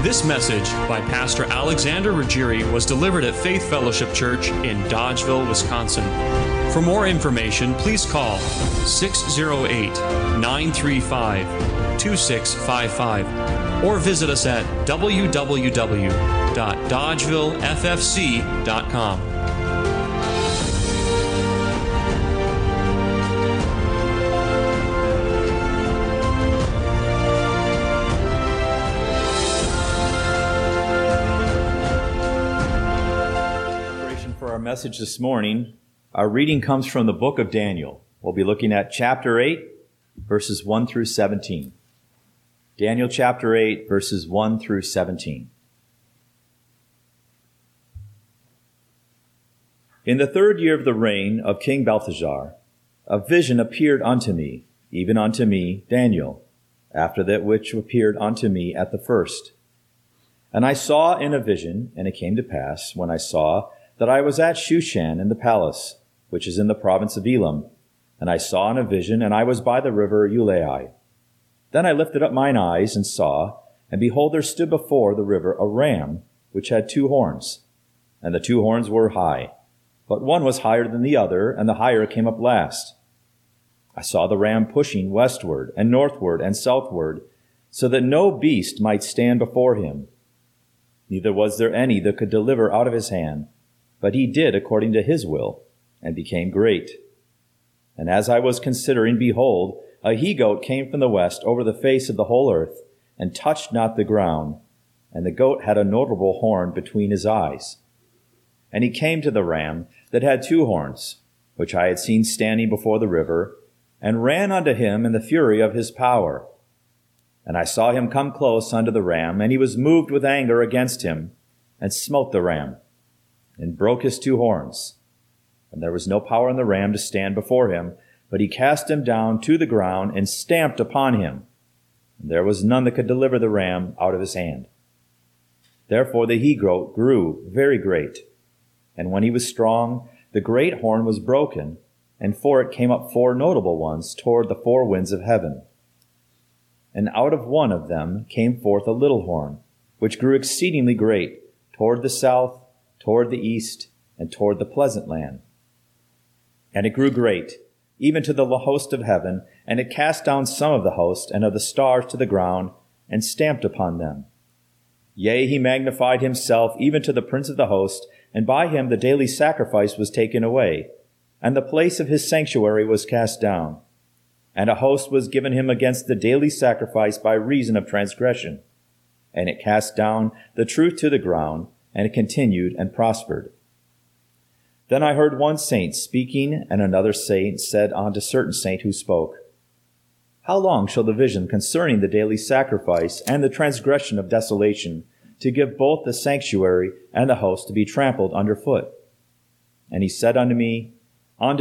This message by Pastor Alexander Ruggieri was delivered at Faith Fellowship Church in Dodgeville, Wisconsin. For more information, please call 608-935-2655 or visit us at www.dodgevilleffc.com. Message this morning, our reading comes from the book of Daniel. We'll be looking at chapter 8, verses 1 through 17. Daniel chapter 8, verses 1 through 17. In the 3rd year of the reign of King Belteshazzar, a vision appeared unto me, even unto me, Daniel, after that which appeared unto me at the first. And I saw in a vision, and it came to pass, when I saw, that I was at Shushan in the palace, which is in the province of Elam. And I saw in a vision, and I was by the river Ulai. Then I lifted up mine eyes and saw, and behold, there stood before the river a ram, which had 2 horns. And the 2 horns were high, but one was higher than the other, and the higher came up last. I saw the ram pushing westward and northward and southward, so that no beast might stand before him. Neither was there any that could deliver out of his hand. But he did according to his will, and became great. And as I was considering, behold, a he-goat came from the west over the face of the whole earth, and touched not the ground. And the goat had a notable horn between his eyes. And he came to the ram that had 2 horns, which I had seen standing before the river, and ran unto him in the fury of his power. And I saw him come close unto the ram, and he was moved with anger against him, and smote the ram, and broke his 2 horns. And there was no power in the ram to stand before him, but he cast him down to the ground and stamped upon him. And there was none that could deliver the ram out of his hand. Therefore the he-goat grew very great. And when he was strong, the great horn was broken, and for it came up 4 notable ones toward the 4 winds of heaven. And out of one of them came forth a little horn, which grew exceedingly great, toward the south, toward the east, and toward the pleasant land. And it grew great, even to the host of heaven, and it cast down some of the host and of the stars to the ground, and stamped upon them. Yea, he magnified himself even to the prince of the host, and by him the daily sacrifice was taken away, and the place of his sanctuary was cast down. And a host was given him against the daily sacrifice by reason of transgression. And it cast down the truth to the ground, and it continued and prospered. Then I heard one saint speaking, and another saint said unto certain saint who spoke, How long shall the vision concerning the daily sacrifice and the transgression of desolation, to give both the sanctuary and the host to be trampled under foot? And he said unto me, Unto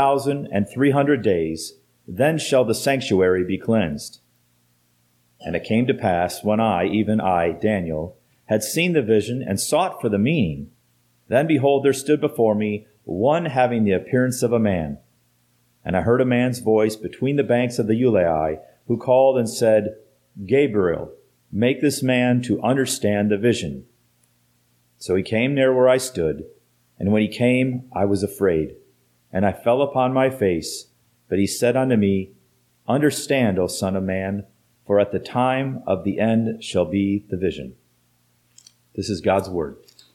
2,300 days, then shall the sanctuary be cleansed. And it came to pass, when I, even I, Daniel, had seen the vision and sought for the meaning, then behold, there stood before me one having the appearance of a man. And I heard a man's voice between the banks of the Ulai, who called and said, Gabriel, make this man to understand the vision. So he came near where I stood, and when he came, I was afraid, and I fell upon my face. But he said unto me, Understand, O son of man, for at the time of the end shall be the vision. This is God's word.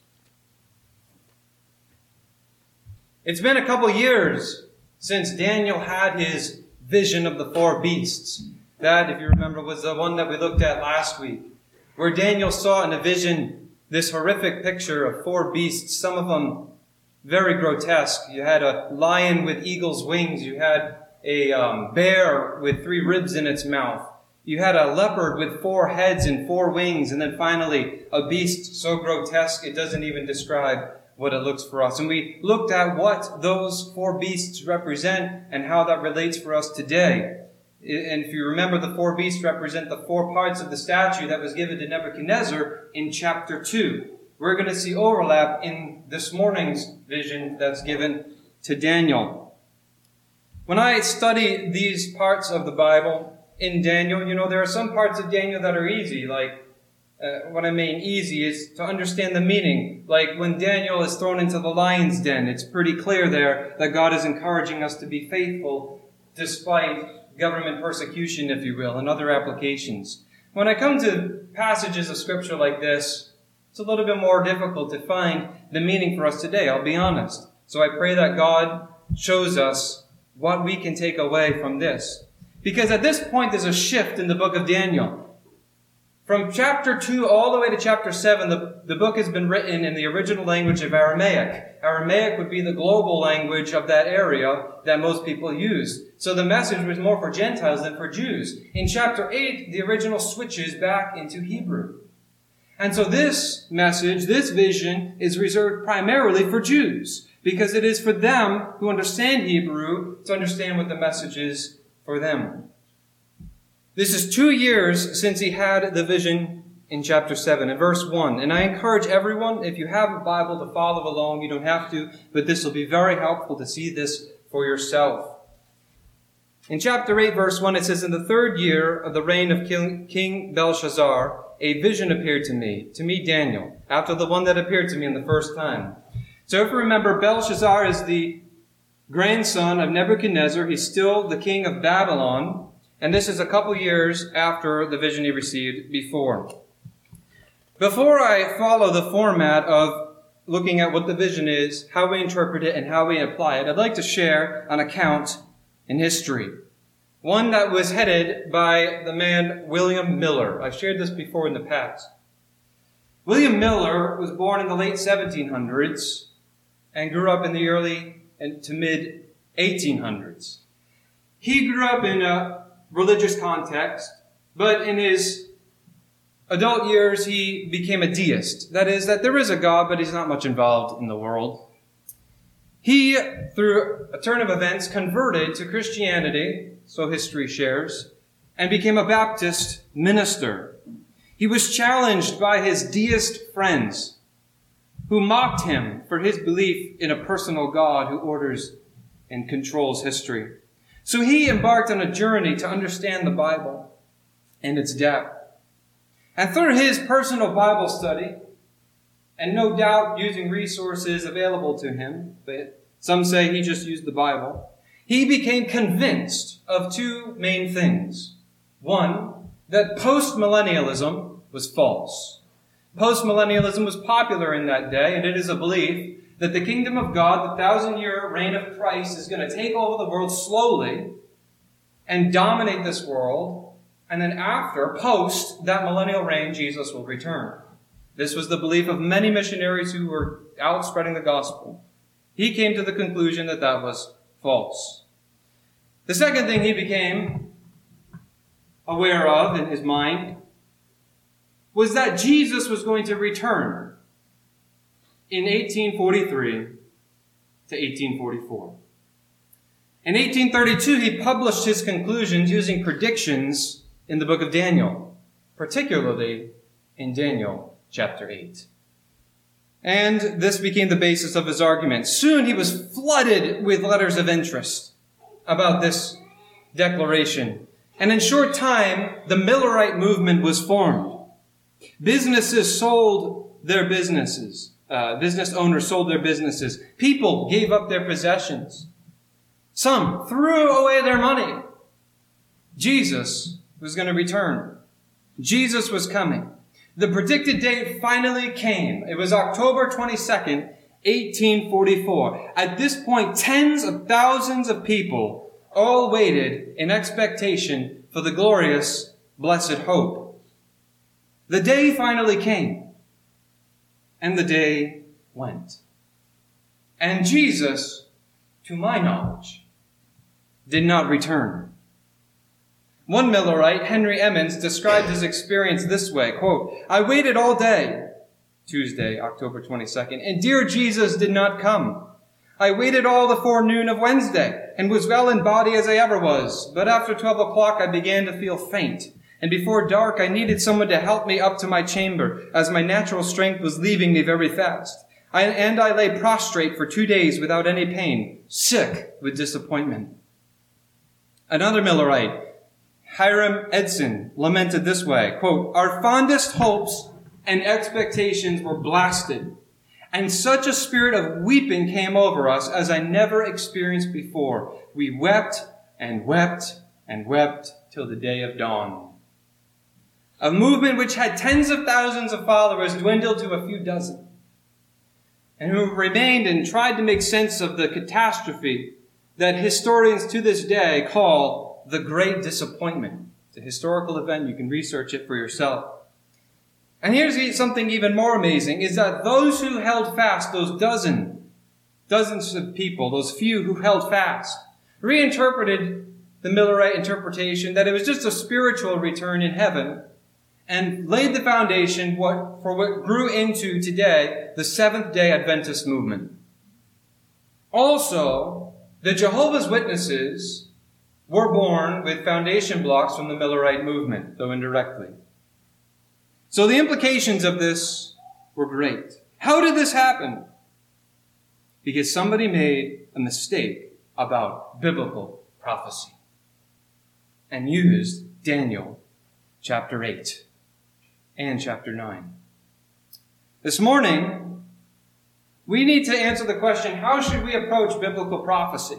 It's been a couple years since Daniel had his vision of the 4 beasts. That, if you remember, was the one that we looked at last week, where Daniel saw in a vision this horrific picture of 4 beasts, some of them very grotesque. You had a lion with eagle's wings. You had a bear with 3 ribs in its mouth. You had a leopard with 4 heads and 4 wings, and then finally a beast so grotesque it doesn't even describe what it looks for us. And we looked at what those 4 beasts represent and how that relates for us today. And if you remember, the 4 beasts represent the 4 parts of the statue that was given to Nebuchadnezzar in chapter 2. We're going to see overlap in this morning's vision that's given to Daniel. When I study these parts of the Bible, in Daniel, there are some parts of Daniel that are easy, like What I mean easy is to understand the meaning. Like when Daniel is thrown into the lion's den, it's pretty clear there that God is encouraging us to be faithful despite government persecution, if you will, and other applications. When I come to passages of Scripture like this, it's a little bit more difficult to find the meaning for us today, I'll be honest. So I pray that God shows us what we can take away from this. Because at this point, there's a shift in the book of Daniel. From chapter 2 all the way to chapter 7, the book has been written in the original language of Aramaic. Aramaic would be the global language of that area that most people use. So the message was more for Gentiles than for Jews. In chapter 8, the original switches back into Hebrew. And so this message, this vision, is reserved primarily for Jews, because it is for them who understand Hebrew to understand what the message is for them. This is 2 years since he had the vision in chapter 7, in verse 1. And I encourage everyone, if you have a Bible, to follow along. You don't have to, but this will be very helpful to see this for yourself. In chapter 8, verse 1, it says, "In the 3rd year of the reign of King Belshazzar, a vision appeared to me, Daniel, after the one that appeared to me in the first time." So if you remember, Belshazzar is the grandson of Nebuchadnezzar. He's still the king of Babylon. And this is a couple years after the vision he received before. Before I follow the format of looking at what the vision is, how we interpret it, and how we apply it, I'd like to share an account in history. One that was headed by the man William Miller. I've shared this before in the past. William Miller was born in the late 1700s and grew up in the early to mid 1800s. He grew up in a religious context, but in his adult years he became a deist. That is, that there is a God, but he's not much involved in the world. He, through a turn of events, converted to Christianity, so history shares, and became a Baptist minister. He was challenged by his deist friends, who mocked him for his belief in a personal God who orders and controls history. So he embarked on a journey to understand the Bible and its depth. And through his personal Bible study, and no doubt using resources available to him, but some say he just used the Bible, he became convinced of 2 main things. One, that postmillennialism was false. Postmillennialism was popular in that day, and it is a belief that the kingdom of God, the 1,000-year reign of Christ, is going to take over the world slowly and dominate this world. And then post that millennial reign, Jesus will return. This was the belief of many missionaries who were out spreading the gospel. He came to the conclusion that that was false. The second thing he became aware of in his mind was that Jesus was going to return in 1843 to 1844. In 1832, he published his conclusions using predictions in the book of Daniel, particularly in Daniel chapter 8. And this became the basis of his argument. Soon he was flooded with letters of interest about this declaration. And in short time, the Millerite movement was formed. Businesses sold their businesses. Business owners sold their businesses. People gave up their possessions. Some threw away their money. Jesus was going to return. Jesus was coming. The predicted date finally came. It was October 22nd, 1844. At this point, tens of thousands of people all waited in expectation for the glorious, blessed hope. The day finally came. And the day went. And Jesus, to my knowledge, did not return. One Millerite, Henry Emmons, described his experience this way, quote, "I waited all day," Tuesday, October 22nd, "and dear Jesus did not come. I waited all the forenoon of Wednesday, and was well in body as I ever was. But after 12 o'clock I began to feel faint. And before dark, I needed someone to help me up to my chamber, as my natural strength was leaving me very fast. I lay prostrate for 2 days without any pain, sick with disappointment." Another Millerite, Hiram Edson, lamented this way, quote, "Our fondest hopes and expectations were blasted. And such a spirit of weeping came over us as I never experienced before. We wept and wept and wept till the day of dawn. A movement which had tens of thousands of followers dwindled to a few dozen, and who remained and tried to make sense of the catastrophe that historians to this day call the Great Disappointment. It's a historical event. You can research it for yourself. And here's something even more amazing, is that those who held fast, those dozens of people, those few who held fast, reinterpreted the Millerite interpretation that it was just a spiritual return in heaven, and laid the foundation for what grew into today the Seventh-day Adventist movement. Also, the Jehovah's Witnesses were born with foundation blocks from the Millerite movement, though indirectly. So the implications of this were great. How did this happen? Because somebody made a mistake about biblical prophecy and used Daniel chapter 8 and chapter 9. This morning, we need to answer the question, how should we approach biblical prophecy?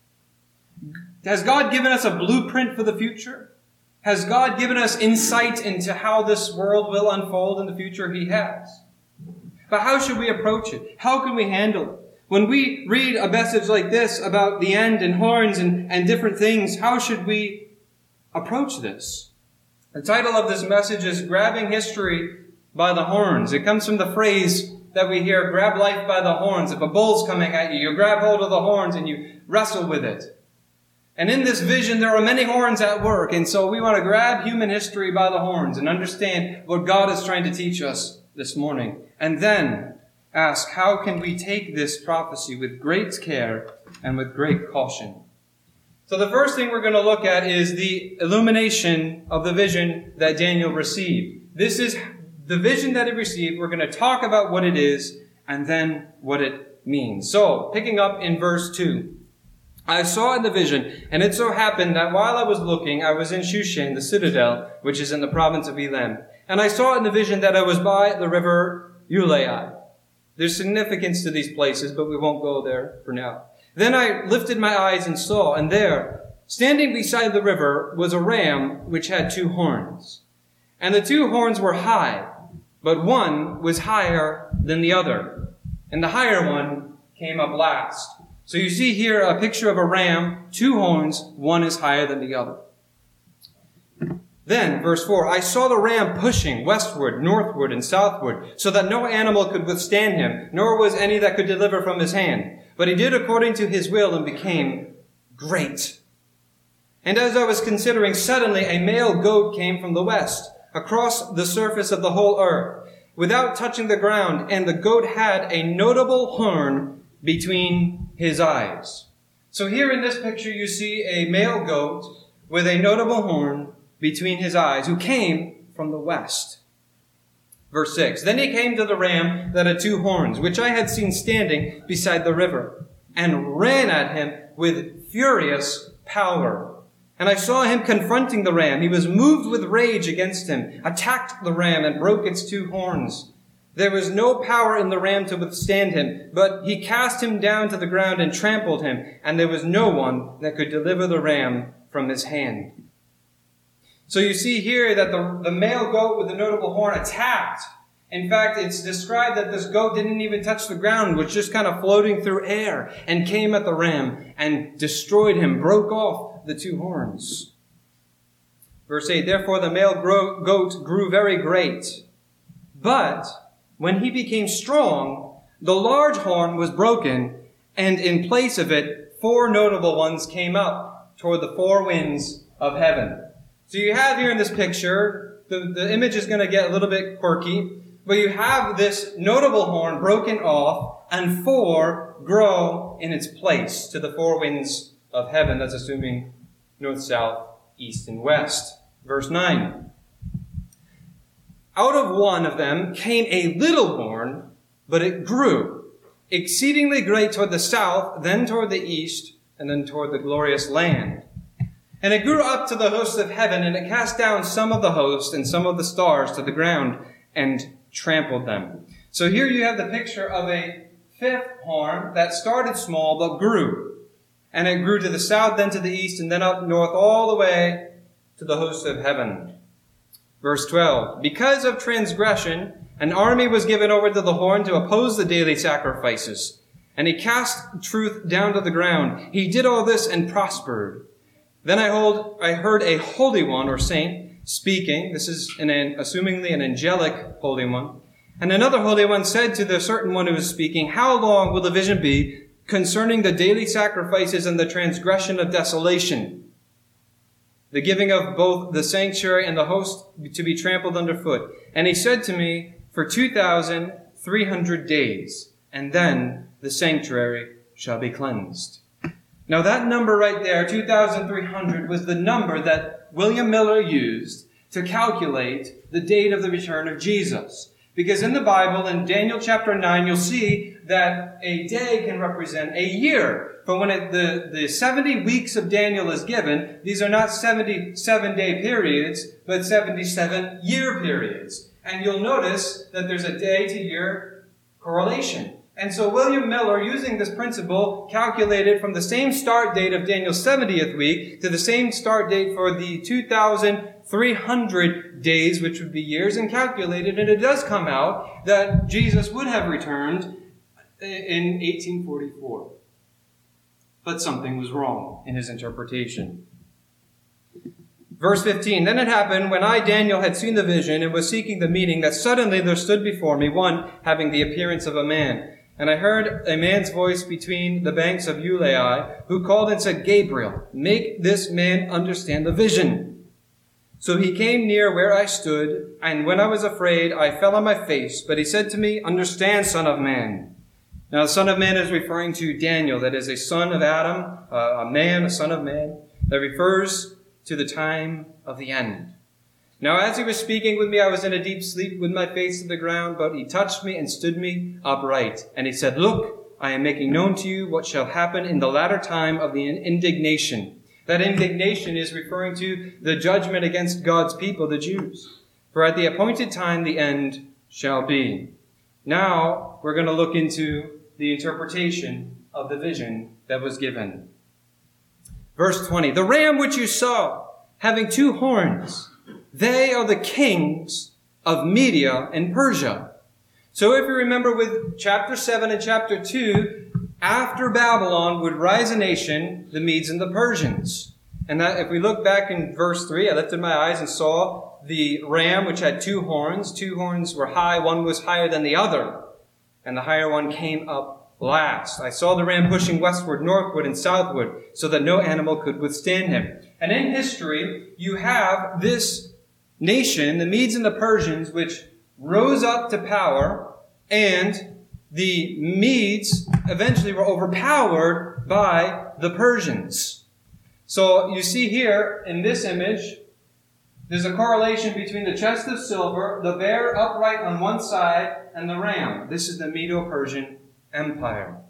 Has God given us a blueprint for the future? Has God given us insight into how this world will unfold in the future? He has. But how should we approach it? How can we handle it? When we read a message like this about the end and horns and different things, how should we approach this? The title of this message is Grabbing History by the Horns. It comes from the phrase that we hear, grab life by the horns. If a bull's coming at you, you grab hold of the horns and you wrestle with it. And in this vision, there are many horns at work. And so we want to grab human history by the horns and understand what God is trying to teach us this morning. And then ask, how can we take this prophecy with great care and with great caution? So the first thing we're going to look at is the illumination of the vision that Daniel received. This is the vision that he received. We're going to talk about what it is and then what it means. So, picking up in verse 2. I saw in the vision, and it so happened that while I was looking, I was in Shushan, the citadel, which is in the province of Elam. And I saw in the vision that I was by the river Ulai. There's significance to these places, but we won't go there for now. Then I lifted my eyes and saw, and there, standing beside the river, was a ram which had 2 horns. And the 2 horns were high, but one was higher than the other. And the higher one came up last. So you see here a picture of a ram, 2 horns, one is higher than the other. Then, verse 4, I saw the ram pushing westward, northward, and southward, so that no animal could withstand him, nor was any that could deliver from his hand. But he did according to his will and became great. And as I was considering, suddenly a male goat came from the west, across the surface of the whole earth, without touching the ground, and the goat had a notable horn between his eyes. So here in this picture you see a male goat with a notable horn between his eyes, who came from the west. Verse 6, Then he came to the ram that had 2 horns, which I had seen standing beside the river, and ran at him with furious power. And I saw him confronting the ram. He was moved with rage against him, attacked the ram, and broke its 2 horns. There was no power in the ram to withstand him, but he cast him down to the ground and trampled him, and there was no one that could deliver the ram from his hand. So you see here that the male goat with the notable horn attacked. In fact, it's described that this goat didn't even touch the ground, was just kind of floating through air, and came at the ram and destroyed him, broke off the 2 horns. Verse 8, Therefore the male goat grew very great. But when he became strong, the large horn was broken, and in place of it, 4 notable ones came up toward the 4 winds of heaven. So you have here in this picture, the image is going to get a little bit quirky, but you have this notable horn broken off, and 4 grow in its place to the 4 winds of heaven. That's assuming north, south, east, and west. Verse 9. Out of one of them came a little horn, but it grew exceedingly great toward the south, then toward the east, and then toward the glorious land. And it grew up to the hosts of heaven, and it cast down some of the host and some of the stars to the ground, and trampled them. So here you have the picture of a fifth horn that started small but grew. And it grew to the south, then to the east, and then up north all the way to the host of heaven. Verse 12, because of transgression, an army was given over to the horn to oppose the daily sacrifices. And he cast truth down to the ground. He did all this and prospered. Then I heard a holy one, or saint, speaking. This is assumingly an angelic holy one. And another holy one said to the certain one who was speaking, how long will the vision be concerning the daily sacrifices and the transgression of desolation, the giving of both the sanctuary and the host to be trampled underfoot? And he said to me, for 2,300 days, and then the sanctuary shall be cleansed. Now that number right there, 2,300, was the number that William Miller used to calculate the date of the return of Jesus. Because in the Bible, in Daniel chapter 9, you'll see that a day can represent a year. But when the 70 weeks of Daniel is given, these are not 77-day periods, but 77-year periods. And you'll notice that there's a day-to-year correlation. And so William Miller, using this principle, calculated from the same start date of Daniel's 70th week to the same start date for the 2,300 days, which would be years, and calculated, and it does come out that Jesus would have returned in 1844. But something was wrong in his interpretation. Verse 15, then it happened, when I, Daniel, had seen the vision and was seeking the meaning, that suddenly there stood before me one having the appearance of a man. And I heard a man's voice between the banks of Ulai, who called and said, Gabriel, make this man understand the vision. So he came near where I stood, and when I was afraid, I fell on my face. But he said to me, understand, son of man. Now, the son of man is referring to Daniel, that is a son of Adam, a son of man, that refers to the time of the end. Now, as he was speaking with me, I was in a deep sleep with my face to the ground, but he touched me and stood me upright. And he said, look, I am making known to you what shall happen in the latter time of the indignation. That indignation is referring to the judgment against God's people, the Jews. For at the appointed time, the end shall be. Now, we're going to look into the interpretation of the vision that was given. Verse 20, the ram which you saw, having 2 horns, they are the kings of Media and Persia. So if you remember with chapter 7 and chapter 2, after Babylon would rise a nation, the Medes and the Persians. And that, if we look back in verse 3, I lifted my eyes and saw the ram which had 2 horns. 2 horns were high, one was higher than the other. And the higher one came up last. I saw the ram pushing westward, northward, and southward, so that no animal could withstand him. And in history, you have this nation, the Medes and the Persians, which rose up to power, and the Medes eventually were overpowered by the Persians. So you see here in this image, there's a correlation between the chest of silver, the bear upright on one side, and the ram. This is the Medo-Persian Empire.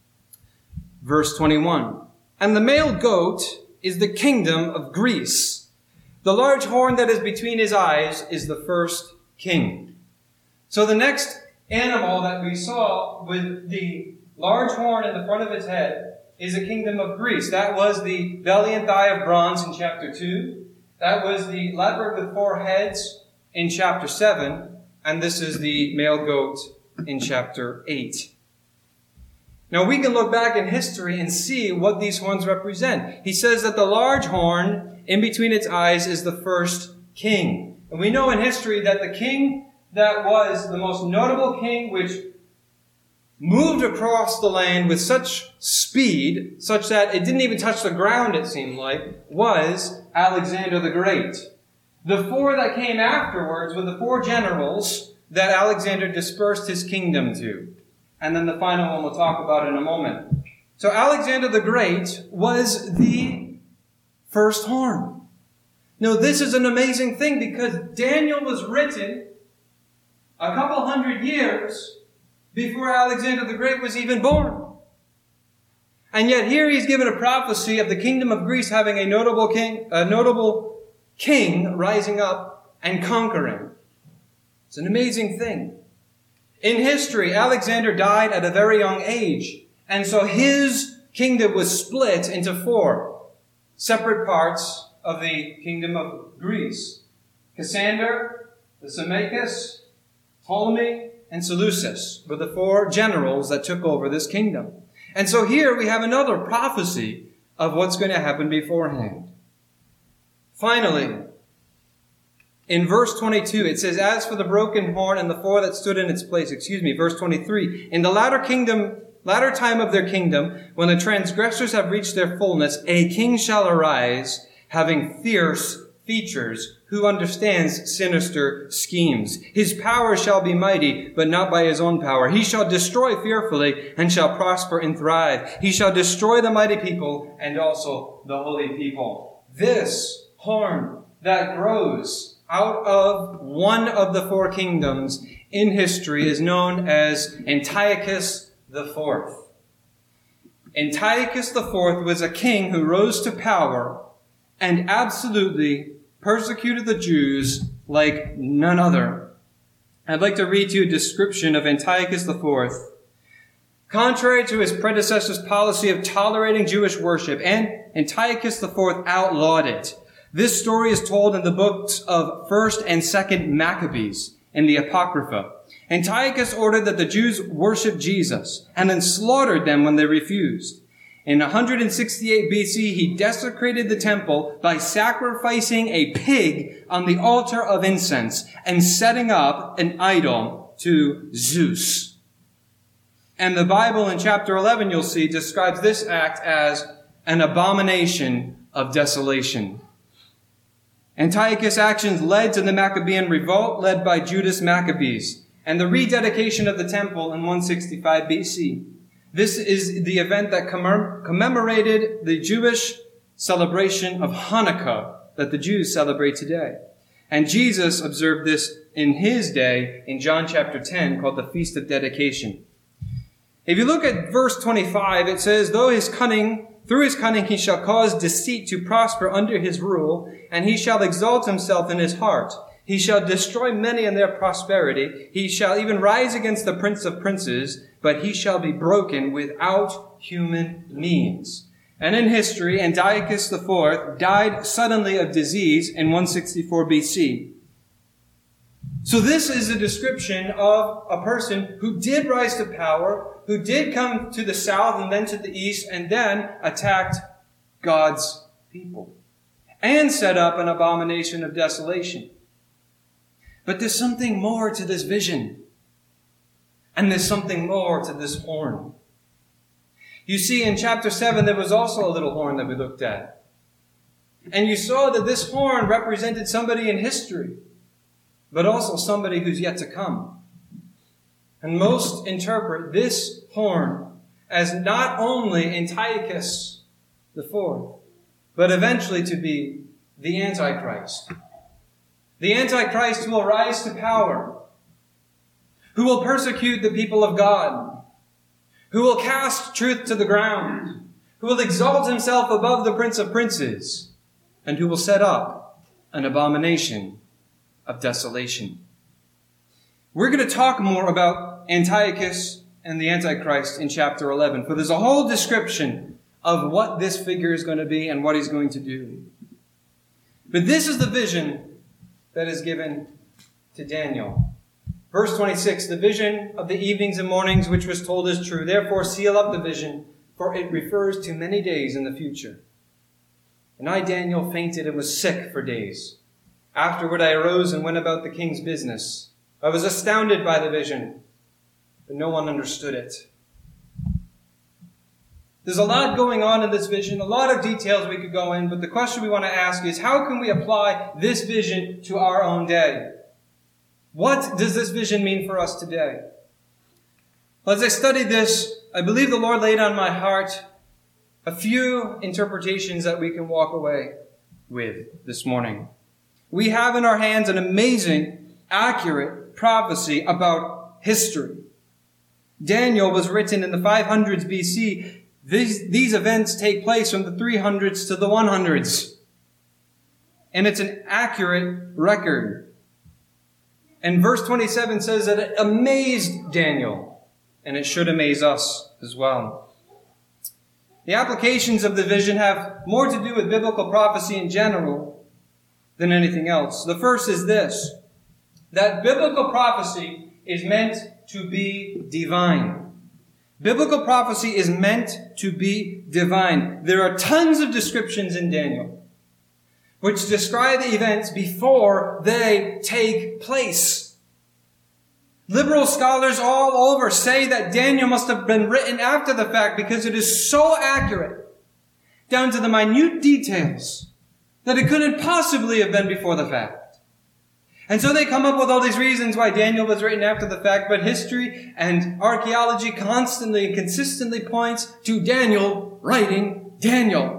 Verse 21. And the male goat is the kingdom of Greece. The large horn that is between his eyes is the first king. So the next animal that we saw with the large horn in the front of its head is the kingdom of Greece. That was the belly and thigh of bronze in chapter 2. That was the leopard with 4 heads in chapter 7. And this is the male goat in chapter 8. Now we can look back in history and see what these horns represent. He says that the large horn in between its eyes is the first king. And we know in history that the king that was the most notable king, which moved across the land with such speed, such that it didn't even touch the ground, it seemed like, was Alexander the Great. The 4 that came afterwards were the 4 generals that Alexander dispersed his kingdom to. And then the final one we'll talk about in a moment. So Alexander the Great was the first horn. Now this is an amazing thing because Daniel was written a couple hundred years before Alexander the Great was even born. And yet here he's given a prophecy of the kingdom of Greece having a notable king rising up and conquering. It's an amazing thing. In history, Alexander died at a very young age, and so his kingdom was split into 4 separate parts of the kingdom of Greece. Cassander, Lysimachus, Ptolemy, and Seleucus were the 4 generals that took over this kingdom. And so here we have another prophecy of what's going to happen beforehand. Finally, in verse 22, it says, as for the broken horn and the 4 that stood in its place, verse 23, in the latter time of their kingdom, when the transgressors have reached their fullness, a king shall arise, having fierce features, who understands sinister schemes. His power shall be mighty, but not by his own power. He shall destroy fearfully, and shall prosper and thrive. He shall destroy the mighty people, and also the holy people. This horn that grows out of one of the 4 kingdoms in history is known as Antiochus IV. Antiochus IV was a king who rose to power and absolutely persecuted the Jews like none other. I'd like to read to you a description of Antiochus IV. Contrary to his predecessor's policy of tolerating Jewish worship, Antiochus IV outlawed it. This story is told in the books of 1st and 2nd Maccabees in the Apocrypha. Antiochus ordered that the Jews worship Jesus and then slaughtered them when they refused. In 168 BC, he desecrated the temple by sacrificing a pig on the altar of incense and setting up an idol to Zeus. And the Bible in chapter 11, you'll see, describes this act as an abomination of desolation. Antiochus' actions led to the Maccabean revolt led by Judas Maccabees and the rededication of the temple in 165 BC. This is the event that commemorated the Jewish celebration of Hanukkah that the Jews celebrate today. And Jesus observed this in his day in John chapter 10, called the Feast of Dedication. If you look at verse 25, it says, through his cunning he shall cause deceit to prosper under his rule, and he shall exalt himself in his heart. He shall destroy many in their prosperity. He shall even rise against the prince of princes, but he shall be broken without human means. And in history, Antiochus IV died suddenly of disease in 164 BC. So this is a description of a person who did rise to power, who did come to the south and then to the east, and then attacked God's people and set up an abomination of desolation. But there's something more to this vision. And there's something more to this horn. You see, in chapter 7, there was also a little horn that we looked at. And you saw that this horn represented somebody in history, but also somebody who's yet to come. And most interpret this horn as not only Antiochus IV, but eventually to be the Antichrist. The Antichrist who will rise to power, who will persecute the people of God, who will cast truth to the ground, who will exalt himself above the Prince of Princes, and who will set up an abomination of desolation. We're going to talk more about Antiochus and the Antichrist in chapter 11, for there's a whole description of what this figure is going to be and what he's going to do. But this is the vision that is given to Daniel. Verse 26, the vision of the evenings and mornings which was told is true. Therefore seal up the vision, for it refers to many days in the future. And I, Daniel, fainted and was sick for days. Afterward I arose and went about the king's business. I was astounded by the vision, but no one understood it. There's a lot going on in this vision, a lot of details we could go in, but the question we want to ask is, how can we apply this vision to our own day? What does this vision mean for us today? Well, as I studied this, I believe the Lord laid on my heart a few interpretations that we can walk away with this morning. We have in our hands an amazing, accurate prophecy about history. Daniel was written in the 500s BC. These events take place from the 300s to the 100s. And it's an accurate record. And verse 27 says that it amazed Daniel, and it should amaze us as well. The applications of the vision have more to do with biblical prophecy in general than anything else. The first is this, that biblical prophecy is meant to be divine. Biblical prophecy is meant to be divine. There are tons of descriptions in Daniel which describe the events before they take place. Liberal scholars all over say that Daniel must have been written after the fact because it is so accurate, down to the minute details, that it couldn't possibly have been before the fact. And so they come up with all these reasons why Daniel was written after the fact, but history and archaeology constantly and consistently points to Daniel writing Daniel.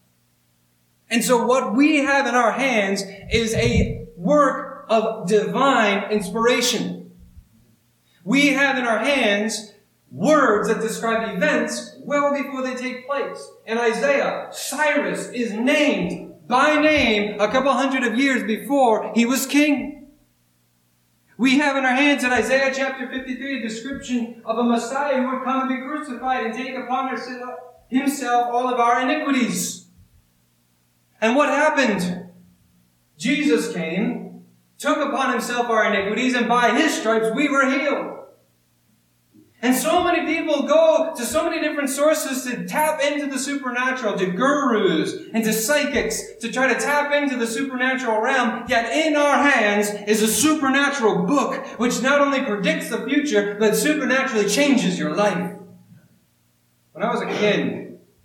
And so what we have in our hands is a work of divine inspiration. We have in our hands words that describe events well before they take place. In Isaiah, Cyrus is named by name a couple hundred of years before he was king. We have in our hands in Isaiah chapter 53 a description of a Messiah who would come and be crucified and take upon himself all of our iniquities. And what happened? Jesus came, took upon himself our iniquities, and by his stripes we were healed. And so many people go to so many different sources to tap into the supernatural, to gurus and to psychics, to try to tap into the supernatural realm. Yet in our hands is a supernatural book which not only predicts the future, but supernaturally changes your life. When I was a kid,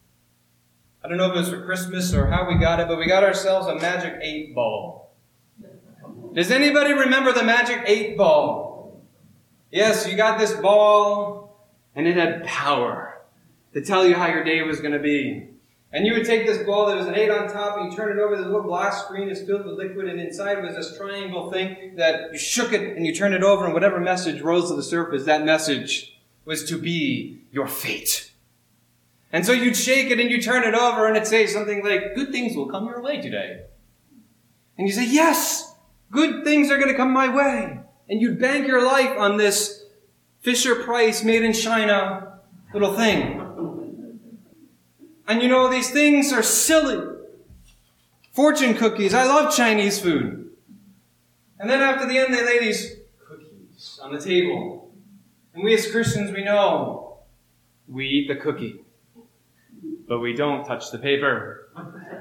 I don't know if it was for Christmas or how we got it, but we got ourselves a Magic 8 ball. Does anybody remember the Magic 8 ball? Yes, you got this ball, and it had power to tell you how your day was going to be. And you would take this ball, there was an 8 on top, and you turn it over, the little glass screen is filled with liquid, and inside was this triangle thing that you shook it, and you turned it over, and whatever message rose to the surface, that message was to be your fate. And so you'd shake it and you turn it over and it'd say something like, good things will come your way today. And you say, yes, good things are going to come my way. And you'd bank your life on this Fisher-Price made in China little thing. And you know, these things are silly. Fortune cookies. I love Chinese food. And then after the end, they lay these cookies on the table. And we as Christians, we know we eat the cookie, but we don't touch the paper.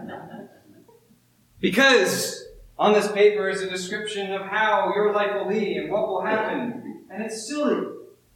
Because on this paper is a description of how your life will be and what will happen. And it's silly.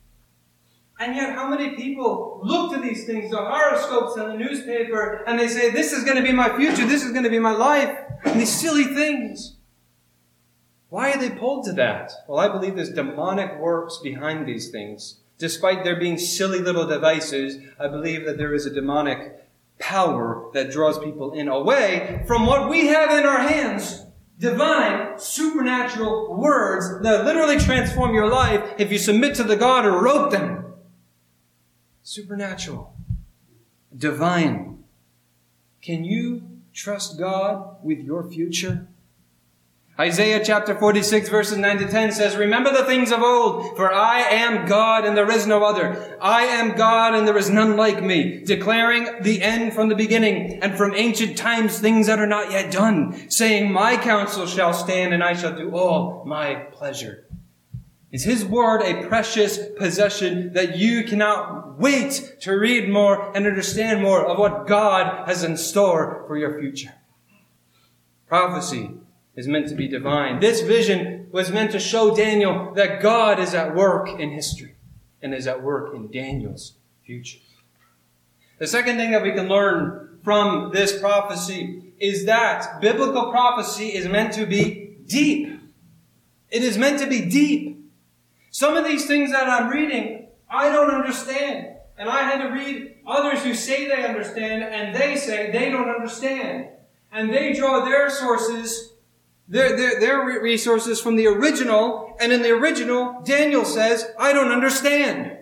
And yet how many people look to these things, the horoscopes in the newspaper, and they say, this is going to be my future, this is going to be my life, and these silly things. Why are they pulled to that? Well, I believe there's demonic works behind these things. Despite there being silly little devices, I believe that there is a demonic power that draws people in away from what we have in our hands. Divine, supernatural words that literally transform your life if you submit to the God who wrote them. Supernatural. Divine. Can you trust God with your future? Isaiah chapter 46 verses 9 to 10 says, remember the things of old, for I am God and there is no other. I am God and there is none like me, declaring the end from the beginning and from ancient times things that are not yet done, saying, my counsel shall stand and I shall do all my pleasure. Is His word a precious possession that you cannot wait to read more and understand more of what God has in store for your future? Prophecy is meant to be divine. This vision was meant to show Daniel that God is at work in history and is at work in Daniel's future. The second thing that we can learn from this prophecy is that biblical prophecy is meant to be deep. It is meant to be deep. Some of these things that I'm reading, I don't understand. And I had to read others who say they understand, and they say they don't understand. And they draw their sources, their resources from the original, and in the original, Daniel says, I don't understand.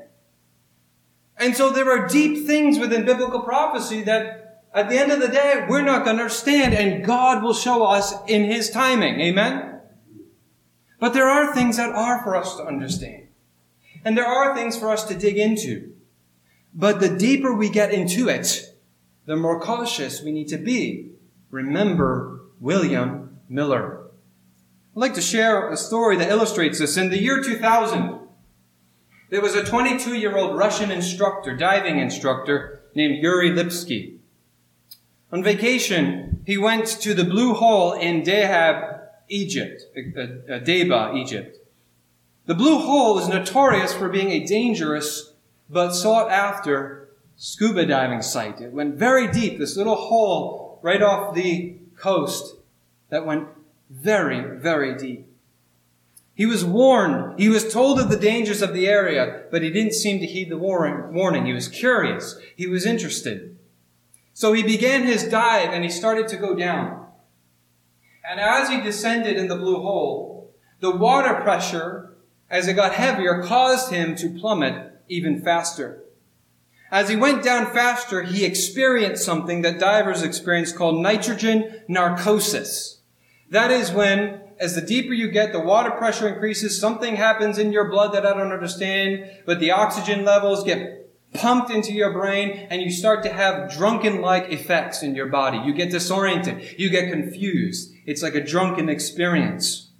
And so there are deep things within biblical prophecy that at the end of the day, we're not going to understand, and God will show us in His timing. Amen? But there are things that are for us to understand. And there are things for us to dig into. But the deeper we get into it, the more cautious we need to be. Remember William Miller. I'd like to share a story that illustrates this. In the year 2000, there was a 22-year-old Russian instructor, diving instructor, named Yuri Lipsky. On vacation, he went to the Blue Hole in Dahab, Egypt. Deba, Egypt. The Blue Hole is notorious for being a dangerous but sought-after scuba diving site. It went very deep, this little hole right off the coast that went very, very deep. He was warned. He was told of the dangers of the area, but he didn't seem to heed the warning. He was curious. He was interested. So he began his dive and he started to go down. And as he descended in the blue hole, the water pressure, as it got heavier, caused him to plummet even faster. As he went down faster, he experienced something that divers experience called nitrogen narcosis. That is when, as the deeper you get, the water pressure increases, something happens in your blood that I don't understand, but the oxygen levels get pumped into your brain, and you start to have drunken-like effects in your body. You get disoriented. You get confused. It's like a drunken experience.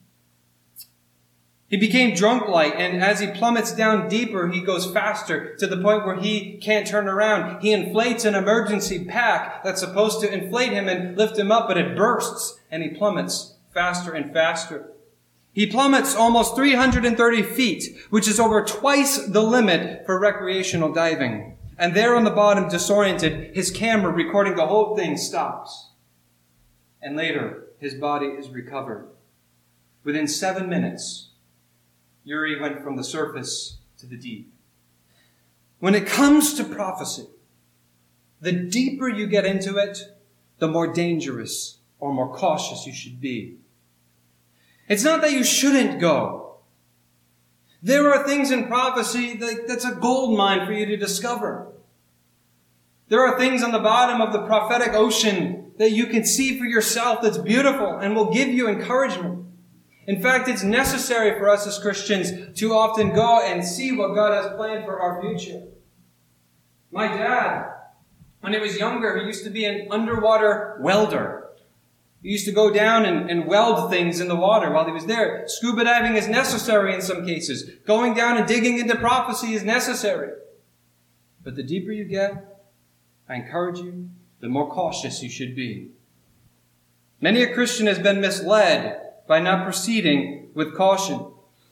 He became drunk-like, and as he plummets down deeper, he goes faster to the point where he can't turn around. He inflates an emergency pack that's supposed to inflate him and lift him up, but it bursts, and he plummets faster and faster. He plummets almost 330 feet, which is over twice the limit for recreational diving. And there on the bottom, disoriented, his camera recording the whole thing stops. And later, his body is recovered. Within 7 minutes, Yuri went from the surface to the deep. When it comes to prophecy, the deeper you get into it, the more dangerous or more cautious you should be. It's not that you shouldn't go. There are things in prophecy that's a gold mine for you to discover. There are things on the bottom of the prophetic ocean that you can see for yourself that's beautiful and will give you encouragement. In fact, it's necessary for us as Christians to often go and see what God has planned for our future. My dad, when he was younger, he used to be an underwater welder. He used to go down and weld things in the water while he was there. Scuba diving is necessary in some cases. Going down and digging into prophecy is necessary. But the deeper you get, I encourage you, the more cautious you should be. Many a Christian has been misled by not proceeding with caution.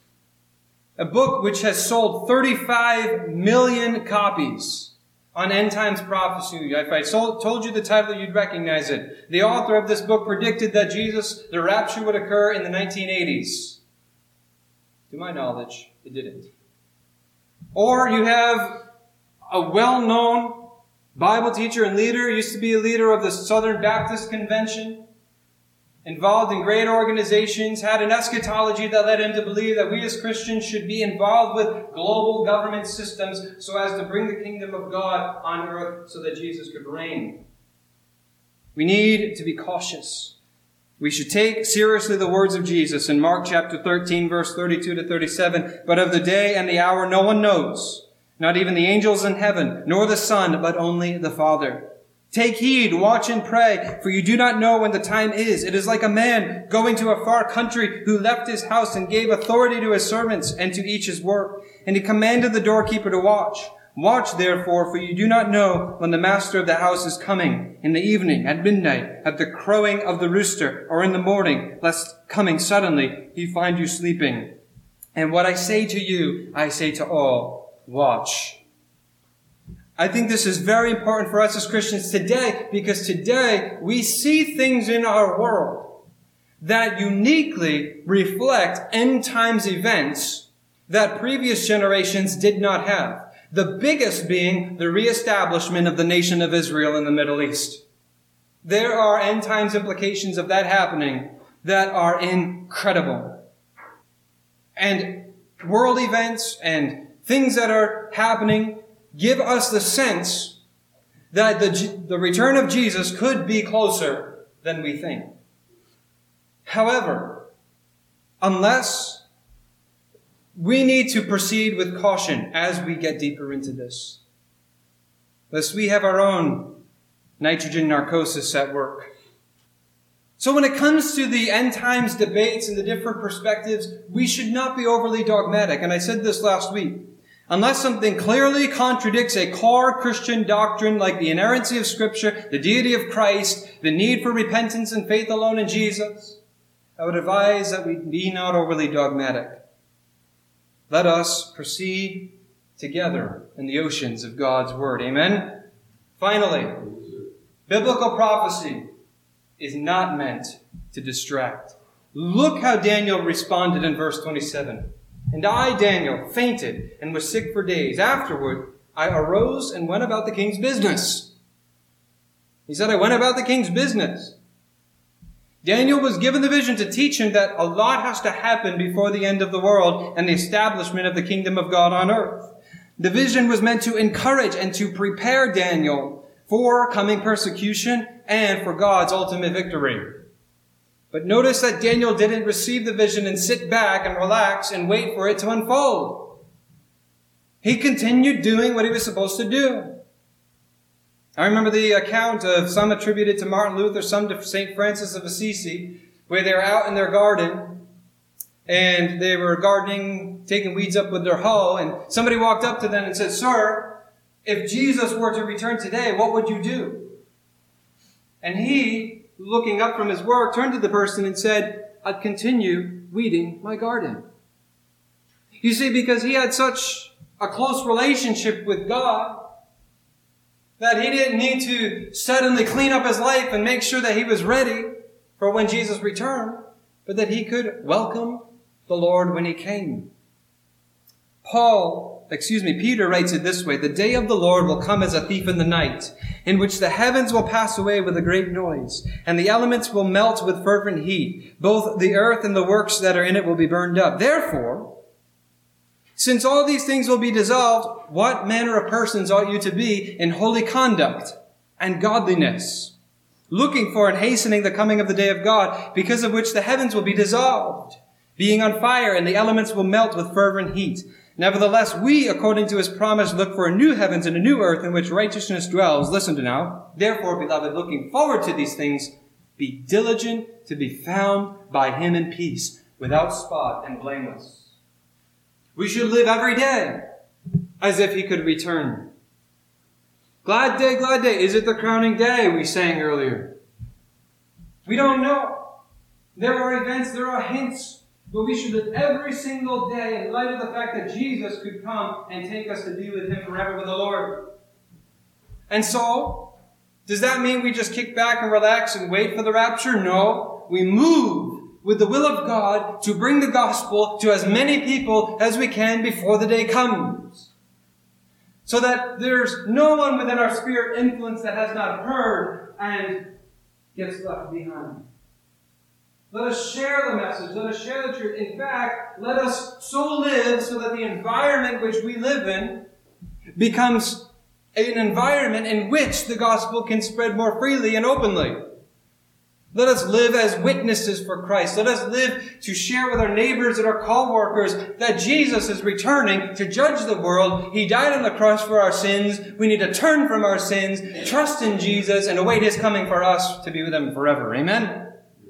A book which has sold 35 million copies on end times prophecy. If I told you the title, you'd recognize it. The author of this book predicted that the rapture would occur in the 1980s. To my knowledge, it didn't. Or you have a well-known Bible teacher and leader, used to be a leader of the Southern Baptist Convention, involved in great organizations, had an eschatology that led him to believe that we as Christians should be involved with global government systems so as to bring the kingdom of God on earth so that Jesus could reign. We need to be cautious. We should take seriously the words of Jesus in Mark chapter 13, verse 32 to 37. But of the day and the hour no one knows, not even the angels in heaven, nor the Son, but only the Father. Take heed, watch and pray, for you do not know when the time is. It is like a man going to a far country who left his house and gave authority to his servants and to each his work. And he commanded the doorkeeper to watch. Watch therefore, for you do not know when the master of the house is coming, in the evening, at midnight, at the crowing of the rooster, or in the morning, lest coming suddenly he find you sleeping. And what I say to you, I say to all, watch. I think this is very important for us as Christians today, because today we see things in our world that uniquely reflect end times events that previous generations did not have. The biggest being the reestablishment of the nation of Israel in the Middle East. There are end times implications of that happening that are incredible. And world events and things that are happening give us the sense that the return of Jesus could be closer than we think. However, unless we need to proceed with caution as we get deeper into this, lest we have our own nitrogen narcosis at work. So when it comes to the end times debates and the different perspectives, we should not be overly dogmatic. And I said this last week. Unless something clearly contradicts a core Christian doctrine like the inerrancy of Scripture, the deity of Christ, the need for repentance and faith alone in Jesus, I would advise that we be not overly dogmatic. Let us proceed together in the oceans of God's Word. Amen? Finally, biblical prophecy is not meant to distract. Look how Daniel responded in verse 27. And I, Daniel, fainted and was sick for days. Afterward, I arose and went about the king's business. He said, I went about the king's business. Daniel was given the vision to teach him that a lot has to happen before the end of the world and the establishment of the kingdom of God on earth. The vision was meant to encourage and to prepare Daniel for coming persecution and for God's ultimate victory. But notice that Daniel didn't receive the vision and sit back and relax and wait for it to unfold. He continued doing what he was supposed to do. I remember the account of some attributed to Martin Luther, some to St. Francis of Assisi, where they were out in their garden and they were gardening, taking weeds up with their hoe, and somebody walked up to them and said, Sir, if Jesus were to return today, what would you do? And he, looking up from his work, turned to the person and said, I'd continue weeding my garden. You see, because he had such a close relationship with God that he didn't need to suddenly clean up his life and make sure that he was ready for when Jesus returned, but that he could welcome the Lord when he came. Peter writes it this way, the day of the Lord will come as a thief in the night, in which the heavens will pass away with a great noise, and the elements will melt with fervent heat. Both the earth and the works that are in it will be burned up. Therefore, since all these things will be dissolved, what manner of persons ought you to be in holy conduct and godliness, looking for and hastening the coming of the day of God, because of which the heavens will be dissolved, being on fire, and the elements will melt with fervent heat. Nevertheless, we, according to his promise, look for a new heavens and a new earth in which righteousness dwells. Listen to now. Therefore, beloved, looking forward to these things, be diligent to be found by him in peace, without spot and blameless. We should live every day as if he could return. Glad day, glad day. Is it the crowning day we sang earlier? We don't know. There are events, there are hints. But we should live every single day in light of the fact that Jesus could come and take us to be with him forever with the Lord. And so, does that mean we just kick back and relax and wait for the rapture? No. We move with the will of God to bring the gospel to as many people as we can before the day comes. So that there's no one within our sphere of influence that has not heard and gets left behind. Let us share the message. Let us share the truth. In fact, let us so live so that the environment which we live in becomes an environment in which the gospel can spread more freely and openly. Let us live as witnesses for Christ. Let us live to share with our neighbors and our co-workers that Jesus is returning to judge the world. He died on the cross for our sins. We need to turn from our sins, trust in Jesus, and await his coming for us to be with him forever. Amen?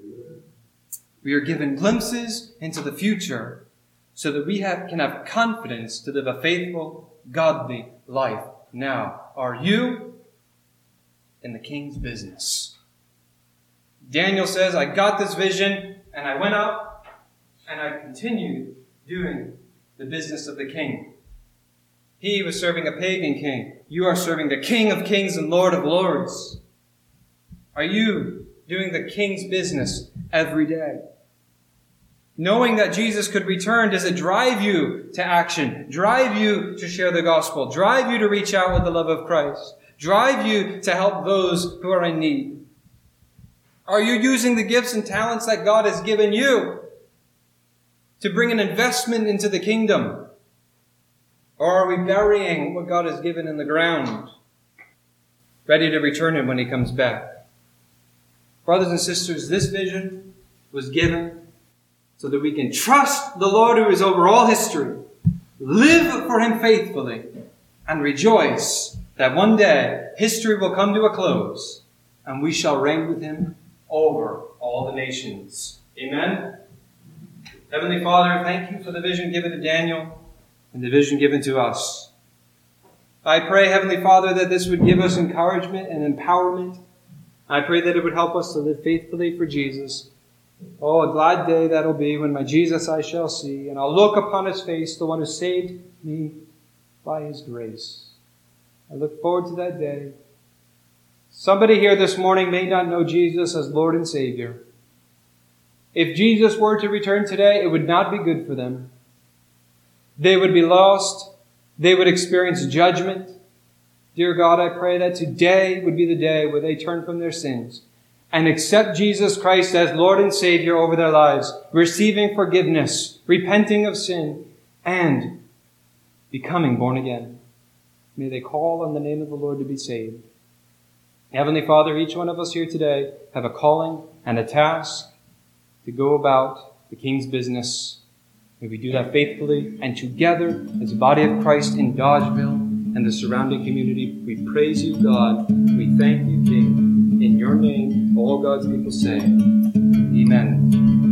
We are given glimpses into the future so that we can have confidence to live a faithful, godly life now. Are you in the king's business? Daniel says, I got this vision and I went up and I continued doing the business of the king. He was serving a pagan king. You are serving the King of Kings and Lord of Lords. Are you doing the king's business every day? Knowing that Jesus could return, does it drive you to action? Drive you to share the gospel? Drive you to reach out with the love of Christ? Drive you to help those who are in need? Are you using the gifts and talents that God has given you to bring an investment into the kingdom? Or are we burying what God has given in the ground, ready to return him when he comes back? Brothers and sisters, this vision was given so that we can trust the Lord who is over all history, live for him faithfully, and rejoice that one day history will come to a close and we shall reign with him over all the nations. Amen. Heavenly Father, thank you for the vision given to Daniel and the vision given to us. I pray, Heavenly Father, that this would give us encouragement and empowerment. I pray that it would help us to live faithfully for Jesus. Oh, a glad day that'll be when my Jesus I shall see, and I'll look upon his face, the one who saved me by his grace. I look forward to that day. Somebody here this morning may not know Jesus as Lord and Savior. If Jesus were to return today, it would not be good for them. They would be lost. They would experience judgment. Dear God, I pray that today would be the day where they turn from their sins and accept Jesus Christ as Lord and Savior over their lives, receiving forgiveness, repenting of sin, and becoming born again. May they call on the name of the Lord to be saved. Heavenly Father, each one of us here today have a calling and a task to go about the King's business. May we do that faithfully and together as a body of Christ in Dodgeville and the surrounding community. We praise you, God. We thank you, King. In your name, all God's people say, Amen.